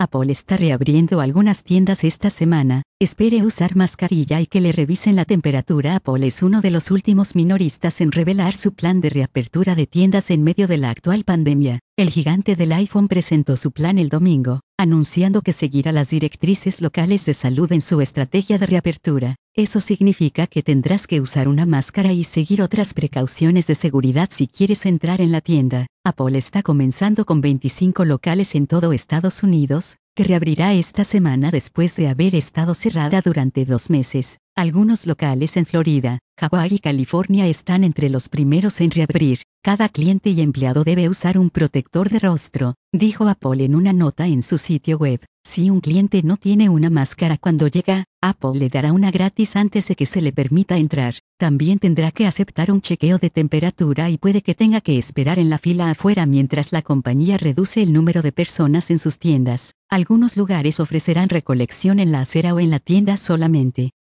Apple está reabriendo algunas tiendas esta semana. Espere usar mascarilla y que le revisen la temperatura. Apple es uno de los últimos minoristas en revelar su plan de reapertura de tiendas en medio de la actual pandemia. El gigante del iPhone presentó su plan el domingo, anunciando que seguirá las directrices locales de salud en su estrategia de reapertura. Eso significa que tendrás que usar una máscara y seguir otras precauciones de seguridad si quieres entrar en la tienda. Apple está comenzando con 25 locales en todo Estados Unidos, que reabrirá esta semana después de haber estado cerrada durante 2 meses. Algunos locales en Florida, Hawái y California están entre los primeros en reabrir. Cada cliente y empleado debe usar un protector de rostro, dijo Apple en una nota en su sitio web. Si un cliente no tiene una máscara cuando llega, Apple le dará una gratis antes de que se le permita entrar. También tendrá que aceptar un chequeo de temperatura y puede que tenga que esperar en la fila afuera mientras la compañía reduce el número de personas en sus tiendas. Algunos lugares ofrecerán recolección en la acera o en la tienda solamente.